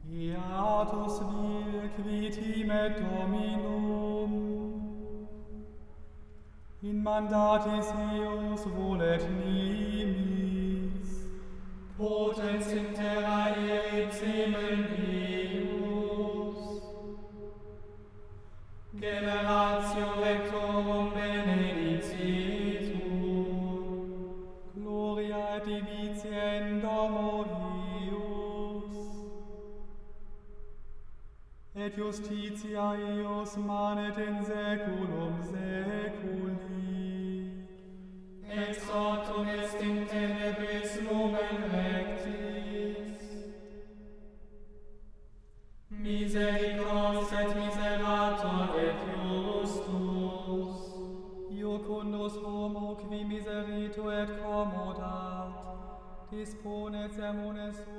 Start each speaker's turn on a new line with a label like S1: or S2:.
S1: Beatus vil qui timet Dominum, in mandatis eius volet nimis,
S2: potens in terra erit semen eius, generatio rectorum benedicitur,
S1: gloria et divitia in domo eius, et justitia eius manet in saeculum saeculi.
S2: Exortum est in tenebris lumen rectis, misericors et miserator et justus,
S1: Iucundus homo qui miseritur et commodat, disponet sermones